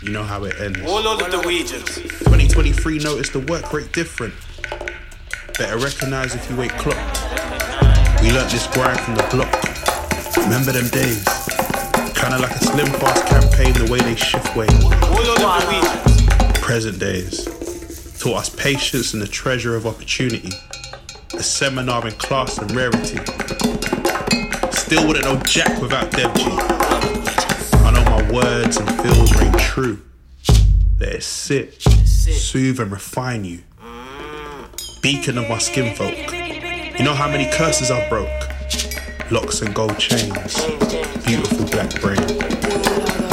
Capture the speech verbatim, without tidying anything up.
You know how it ends. All over the regions. twenty twenty-three noticed the work rate different. Better recognise if you ain't clocked. We learnt this grind from the block. Remember them days? Kinda like a Slim Fast campaign, the way they shift weight. All over the regions. Present days taught us patience and the treasure of opportunity. A seminar in class and rarity. Still wouldn't know Jack without Dev G. I know my words and feels ring true. Let it sit, soothe and refine you. Beacon of my skin folk. You know how many curses I broke? Locks and gold chains. Beautiful black brain.